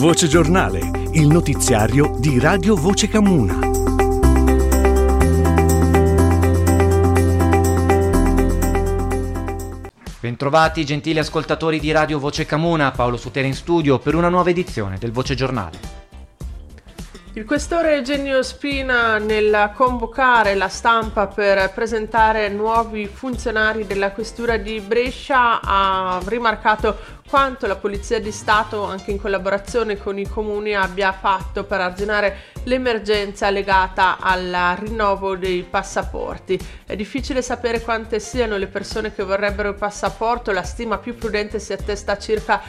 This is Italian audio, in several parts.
Voce Giornale, il notiziario di Radio Voce Camuna. Bentrovati gentili ascoltatori di Radio Voce Camuna, Paolo Sutera in studio per una nuova edizione del Voce Giornale. Il questore Eugenio Spina, nel convocare la stampa per presentare nuovi funzionari della questura di Brescia, ha rimarcato quanto la Polizia di Stato, anche in collaborazione con i comuni, abbia fatto per arginare l'emergenza legata al rinnovo dei passaporti. È difficile sapere quante siano le persone che vorrebbero il passaporto, la stima più prudente si attesta a circa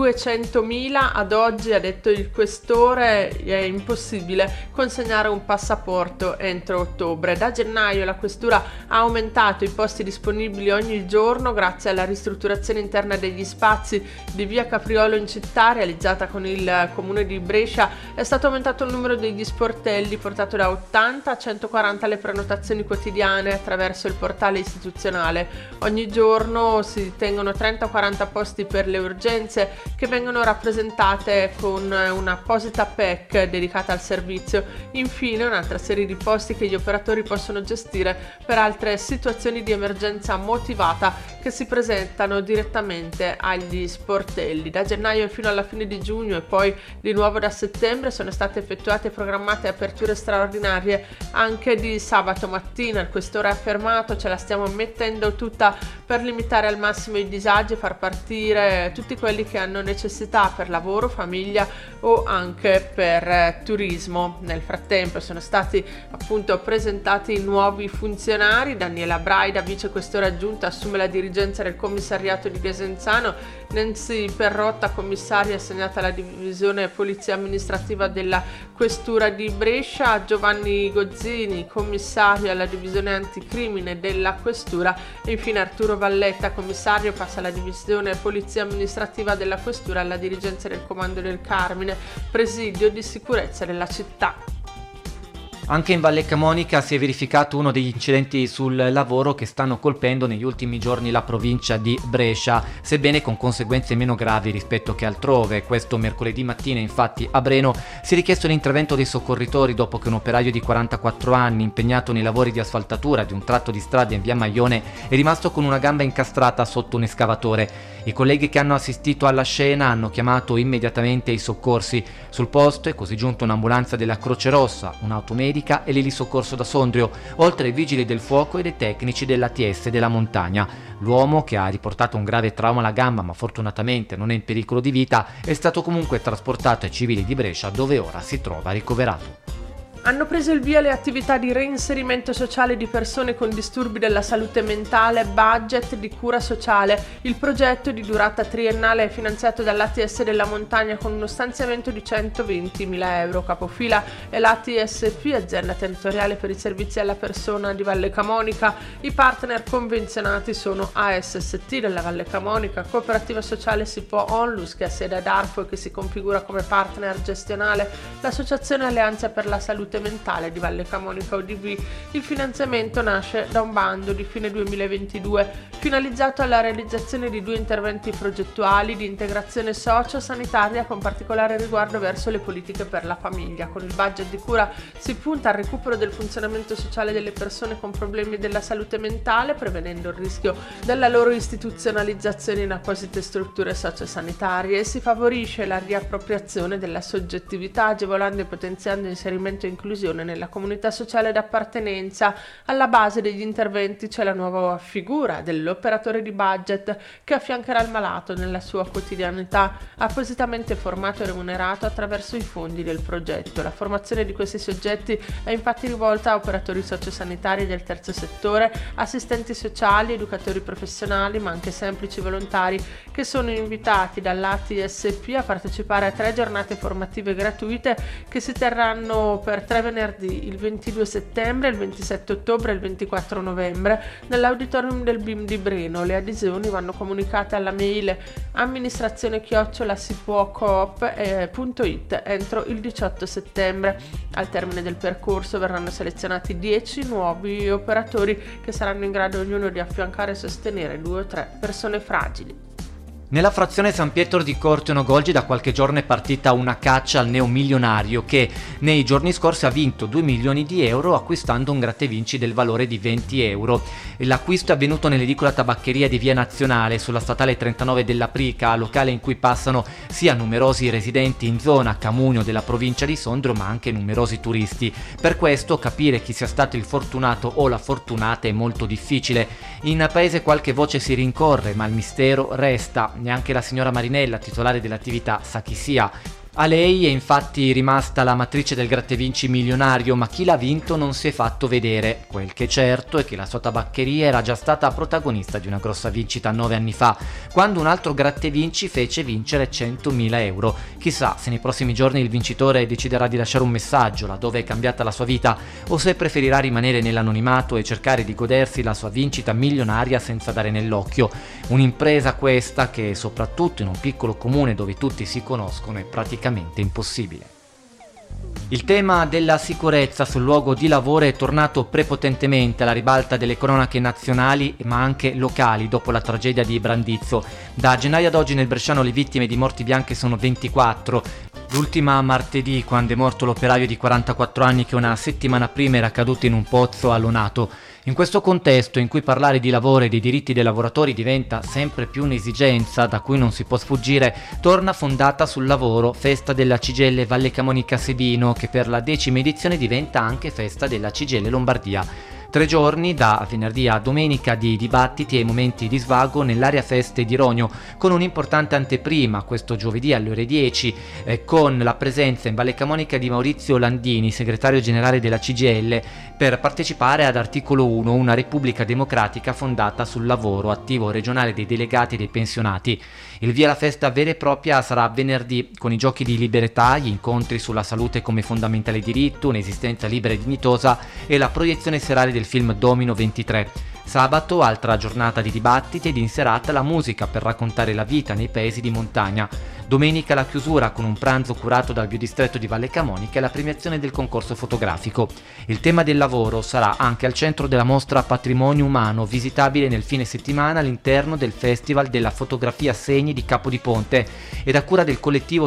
200.000. Ad oggi, ha detto il questore, è impossibile consegnare un passaporto entro ottobre. Da gennaio la questura ha aumentato i posti disponibili ogni giorno grazie alla ristrutturazione interna degli spazi di via Capriolo in città, realizzata con il comune di Brescia. È stato aumentato il numero degli sportelli, portato da 80 a 140 le prenotazioni quotidiane attraverso il portale istituzionale. Ogni giorno si tengono 30-40 posti per le urgenze, che vengono rappresentate con un'apposita PEC dedicata al servizio. Infine un'altra serie di posti che gli operatori possono gestire per altre situazioni di emergenza motivata che si presentano direttamente agli sportelli. Da gennaio fino alla fine di giugno e poi di nuovo da settembre sono state effettuate e programmate aperture straordinarie anche di sabato mattina. Il questore ha affermato: ce la stiamo mettendo tutta per limitare al massimo i disagi e far partire tutti quelli che hanno necessità per lavoro, famiglia o anche per turismo. Nel frattempo sono stati appunto presentati nuovi funzionari. Daniela Braida, vice questore aggiunta, assume la dirigenza del commissariato di Desenzano. Nancy Perrotta, commissaria assegnata alla divisione polizia amministrativa della questura di Brescia. Giovanni Gozzini, commissario alla divisione anticrimine della questura. E infine Arturo Valletta, commissario, passa alla divisione polizia amministrativa della questura alla dirigenza del comando del Carmine, presidio di sicurezza della città. Anche in Valle Camonica si è verificato uno degli incidenti sul lavoro che stanno colpendo negli ultimi giorni la provincia di Brescia, sebbene con conseguenze meno gravi rispetto che altrove. Questo mercoledì mattina, infatti, a Breno si è richiesto l'intervento dei soccorritori dopo che un operaio di 44 anni, impegnato nei lavori di asfaltatura di un tratto di strada in via Maione, è rimasto con una gamba incastrata sotto un escavatore. I colleghi che hanno assistito alla scena hanno chiamato immediatamente i soccorsi. Sul posto è così giunta un'ambulanza della Croce Rossa, un'auto medica e l'elisoccorso da Sondrio, oltre ai vigili del fuoco e dei tecnici dell'ATS della montagna. L'uomo, che ha riportato un grave trauma alla gamba ma fortunatamente non è in pericolo di vita, è stato comunque trasportato ai civili di Brescia, dove ora si trova ricoverato. Hanno preso il via le attività di reinserimento sociale di persone con disturbi della salute mentale, budget di cura sociale. Il progetto, di durata triennale, è finanziato dall'ATS della montagna con uno stanziamento di 120.000 euro. Capofila è l'ATSP, azienda territoriale per i servizi alla persona di Valle Camonica. I partner convenzionati sono ASST della Valle Camonica, Cooperativa Sociale Sipo Onlus, che ha sede ad Arfo e che si configura come partner gestionale, l'Associazione Alleanza per la Salute Mentale di Valle Camonica ODV. Il finanziamento nasce da un bando di fine 2022 finalizzato alla realizzazione di 2 interventi progettuali di integrazione socio-sanitaria con particolare riguardo verso le politiche per la famiglia. Con il budget di cura si punta al recupero del funzionamento sociale delle persone con problemi della salute mentale, prevenendo il rischio della loro istituzionalizzazione in apposite strutture socio-sanitarie, e si favorisce la riappropriazione della soggettività, agevolando e potenziando inserimento e inclusione nella comunità sociale d'appartenenza. Alla base degli interventi c'è la nuova figura dell'operatore di budget, che affiancherà il malato nella sua quotidianità, appositamente formato e remunerato attraverso i fondi del progetto. La formazione di questi soggetti è infatti rivolta a operatori sociosanitari del terzo settore, assistenti sociali, educatori professionali, ma anche semplici volontari, che sono invitati dall'ATSP a partecipare a 3 giornate formative gratuite che si terranno per 3 venerdì, il 22 settembre, il 27 ottobre e il 24 novembre, nell'auditorium del BIM di Breno. Le adesioni vanno comunicate alla mail amministrazione@sipuocoop.it entro il 18 settembre. Al termine del percorso verranno selezionati 10 nuovi operatori che saranno in grado ognuno di affiancare e sostenere 2 o 3 persone fragili. Nella frazione San Pietro di Corteono Golgi da qualche giorno è partita una caccia al neomilionario che nei giorni scorsi ha vinto 2 milioni di euro acquistando un grattevinci del valore di 20 euro. L'acquisto è avvenuto nell'edicola tabaccheria di Via Nazionale sulla statale 39 della Prica, locale in cui passano sia numerosi residenti in zona Camunio della provincia di Sondrio ma anche numerosi turisti. Per questo capire chi sia stato il fortunato o la fortunata è molto difficile. In paese qualche voce si rincorre ma il mistero resta. Neanche la signora Marinella, titolare dell'attività, sa chi sia. A lei è infatti rimasta la matrice del grattevinci milionario, ma chi l'ha vinto non si è fatto vedere. Quel che è certo è che la sua tabaccheria era già stata protagonista di una grossa vincita 9 anni fa, quando un altro grattevinci fece vincere 100.000 euro. Chissà se nei prossimi giorni il vincitore deciderà di lasciare un messaggio laddove è cambiata la sua vita o se preferirà rimanere nell'anonimato e cercare di godersi la sua vincita milionaria senza dare nell'occhio. Un'impresa questa che, soprattutto in un piccolo comune dove tutti si conoscono, è praticamente impossibile. Il tema della sicurezza sul luogo di lavoro è tornato prepotentemente alla ribalta delle cronache nazionali ma anche locali dopo la tragedia di Brandizzo. Da gennaio ad oggi nel bresciano le vittime di morti bianche sono 24. L'ultima martedì, quando è morto l'operaio di 44 anni che una settimana prima era caduto in un pozzo a Lonato. In questo contesto in cui parlare di lavoro e dei diritti dei lavoratori diventa sempre più un'esigenza da cui non si può sfuggire, torna Fondata sul Lavoro, festa della CGIL Valle Camonica Sebino, che per la 10ª edizione diventa anche festa della CGIL Lombardia. 3 giorni, da venerdì a domenica, di dibattiti e momenti di svago nell'area feste di Rogno, con un'importante anteprima questo giovedì alle ore 10, con la presenza in Valle Camonica di Maurizio Landini, segretario generale della CGIL, per partecipare ad Articolo 1, una Repubblica Democratica fondata sul lavoro, attivo regionale dei delegati e dei pensionati. Il via alla festa vera e propria sarà venerdì, con i giochi di libertà, gli incontri sulla salute come fondamentale diritto, un'esistenza libera e dignitosa e la proiezione serale del film Domino 23. Sabato, altra giornata di dibattiti ed in serata la musica per raccontare la vita nei paesi di montagna. Domenica la chiusura con un pranzo curato dal biodistretto di Valle Camonica e la premiazione del concorso fotografico. Il tema del lavoro sarà anche al centro della mostra Patrimonio Umano, visitabile nel fine settimana all'interno del Festival della Fotografia Segni di Capodiponte ed a cura del collettivo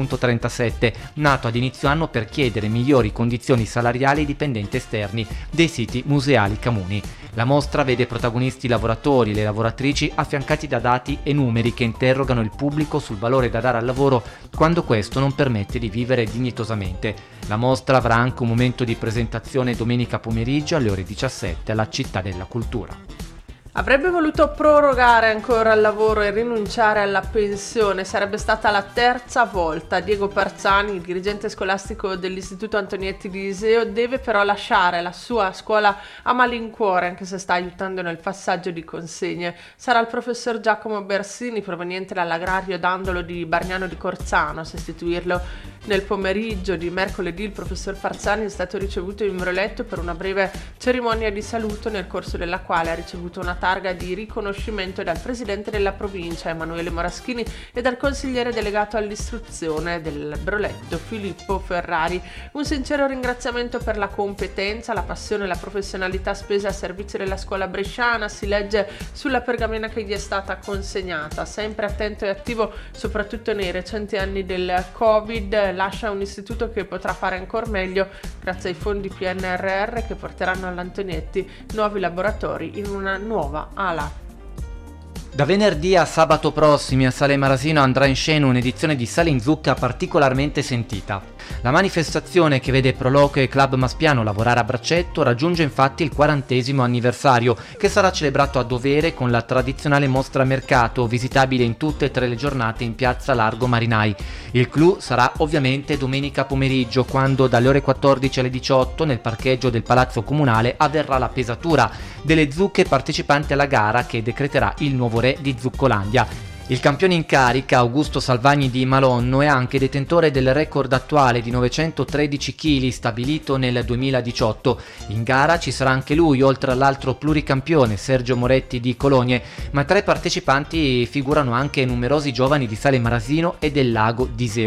5.37, nato ad inizio anno per chiedere migliori condizioni salariali ai dipendenti esterni dei siti museali comuni. La mostra vede protagonisti i lavoratori e le lavoratrici affiancati da dati e numeri che interrogano il pubblico sul valore da dare al lavoro quando questo non permette di vivere dignitosamente. La mostra avrà anche un momento di presentazione domenica pomeriggio alle ore 17 alla Città della Cultura. Avrebbe voluto prorogare ancora il lavoro e rinunciare alla pensione. Sarebbe stata la 3ª volta. Diego Parzani, il dirigente scolastico dell'Istituto Antonietti di Iseo, deve però lasciare la sua scuola a malincuore, anche se sta aiutando nel passaggio di consegne. Sarà il professor Giacomo Bersini, proveniente dall'agrario Dandolo di Bargnano di Corzano, a sostituirlo. Nel pomeriggio di mercoledì il professor Parzani è stato ricevuto in Broletto per una breve cerimonia di saluto, nel corso della quale ha ricevuto una targa di riconoscimento dal presidente della provincia Emanuele Moraschini e dal consigliere delegato all'istruzione del Broletto Filippo Ferrari. Un sincero ringraziamento per la competenza, la passione e la professionalità spese a servizio della scuola bresciana, si legge sulla pergamena che gli è stata consegnata. Sempre attento e attivo soprattutto nei recenti anni del Covid, lascia un istituto che potrà fare ancora meglio grazie ai fondi PNRR che porteranno all'Antonietti nuovi laboratori in una nuova ala. Da venerdì a sabato prossimi a Sale Marasino andrà in scena un'edizione di Sale in Zucca particolarmente sentita. La manifestazione, che vede Proloquio e Club Maspiano lavorare a braccetto, raggiunge infatti il 40° anniversario, che sarà celebrato a dovere con la tradizionale mostra mercato, visitabile in tutte e 3 le giornate in piazza Largo Marinai. Il clou sarà ovviamente domenica pomeriggio, quando dalle ore 14 alle 18 nel parcheggio del Palazzo Comunale avverrà la pesatura delle zucche partecipanti alla gara che decreterà il nuovo re di Zuccolandia. Il campione in carica, Augusto Salvagni di Malonno, è anche detentore del record attuale di 913 kg stabilito nel 2018. In gara ci sarà anche lui, oltre all'altro pluricampione Sergio Moretti di Cologne, ma tra i partecipanti figurano anche numerosi giovani di Sale Marasino e del Lago d'Iseo.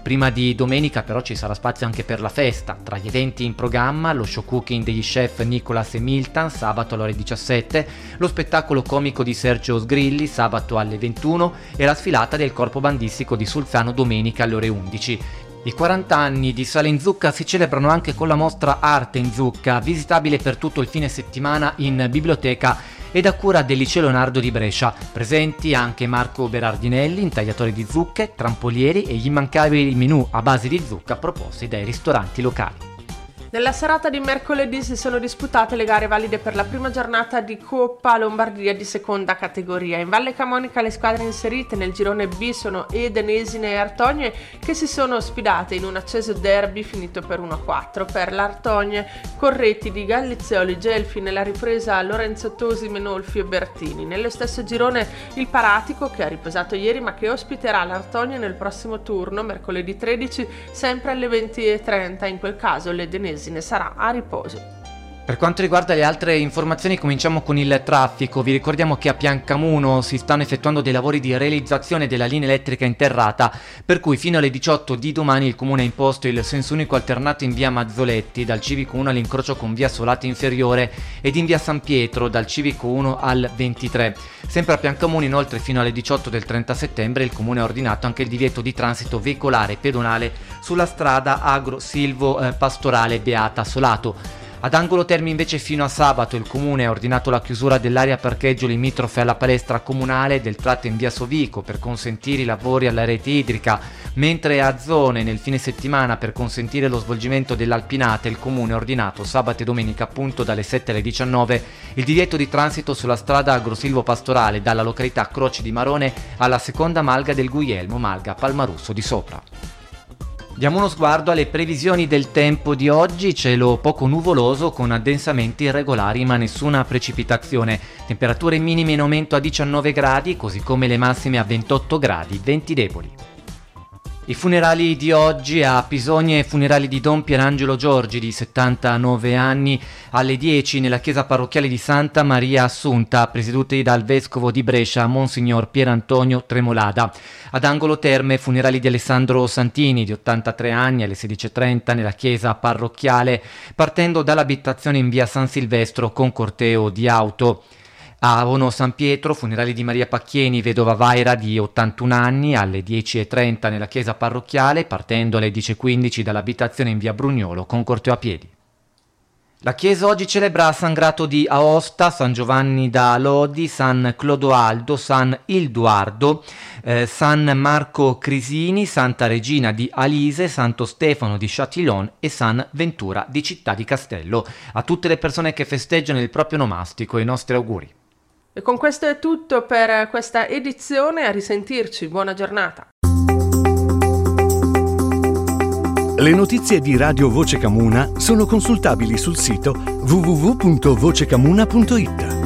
Prima di domenica però ci sarà spazio anche per la festa. Tra gli eventi in programma lo show cooking degli chef Nicolas e Milton sabato alle ore 17, lo spettacolo comico di Sergio Sgrilli sabato alle 21 e la sfilata del corpo bandistico di Sulzano domenica alle ore 11. I 40 anni di Sale in Zucca si celebrano anche con la mostra Arte in Zucca, visitabile per tutto il fine settimana in biblioteca ed a cura del Liceo Leonardo di Brescia. Presenti anche Marco Berardinelli, intagliatore di zucche, trampolieri e gli immancabili menù a base di zucca proposti dai ristoranti locali. Nella serata di mercoledì si sono disputate le gare valide per la prima giornata di Coppa Lombardia di seconda categoria. In Valle Camonica le squadre inserite nel girone B sono Edenesine e Artogne, che si sono sfidate in un acceso derby finito per 1-4. Per l'Artogne, Corretti di Gallizioli, Gelfi nella ripresa Lorenzo Tosi, Menolfi e Bertini. Nello stesso girone il Paratico, che ha riposato ieri ma che ospiterà l'Artogne nel prossimo turno, mercoledì 13, sempre alle 20:30. In quel caso l'Edenesine ne sarà a riposo. Per quanto riguarda le altre informazioni, cominciamo con il traffico. Vi ricordiamo che a Piancamuno si stanno effettuando dei lavori di realizzazione della linea elettrica interrata, per cui fino alle 18 di domani il comune ha imposto il senso unico alternato in via Mazzoletti dal civico 1 all'incrocio con via Solata Inferiore ed in via San Pietro dal civico 1 al 23. Sempre a Piancamuno, inoltre, fino alle 18 del 30 settembre il comune ha ordinato anche il divieto di transito veicolare e pedonale sulla strada Agro Silvo Pastorale Beata Solato. Ad Angolo Terme invece fino a sabato il comune ha ordinato la chiusura dell'area parcheggio limitrofe alla palestra comunale del tratto in via Sovico per consentire i lavori alla rete idrica, mentre a zone nel fine settimana per consentire lo svolgimento dell'alpinata il comune ha ordinato sabato e domenica appunto dalle 7 alle 19 il divieto di transito sulla strada Agrosilvo Pastorale dalla località Croce di Marone alla seconda malga del Guglielmo, malga Palmarusso di Sopra. Diamo uno sguardo alle previsioni del tempo di oggi. Cielo poco nuvoloso con addensamenti irregolari ma nessuna precipitazione. Temperature minime in aumento a 19 gradi, così come le massime a 28 gradi, venti deboli. I funerali di oggi a Pisogne, funerali di Don Pierangelo Giorgi di 79 anni alle 10 nella chiesa parrocchiale di Santa Maria Assunta, presieduti dal vescovo di Brescia Monsignor Pierantonio Tremolada. Ad Angolo Terme, funerali di Alessandro Santini di 83 anni alle 16:30 nella chiesa parrocchiale, partendo dall'abitazione in via San Silvestro con corteo di auto. A Ono San Pietro, funerali di Maria Pacchieni, vedova Vaira di 81 anni, alle 10:30 nella chiesa parrocchiale, partendo alle 10:15 dall'abitazione in via Brugnolo con corteo a piedi. La chiesa oggi celebra San Grato di Aosta, San Giovanni da Lodi, San Clodoaldo, San Ilduardo, San Marco Crisini, Santa Regina di Alise, Santo Stefano di Châtillon e San Ventura di Città di Castello. A tutte le persone che festeggiano il proprio nomastico i nostri auguri. E con questo è tutto per questa edizione, a risentirci, buona giornata. Le notizie di Radio Voce Camuna sono consultabili sul sito www.vocecamuna.it.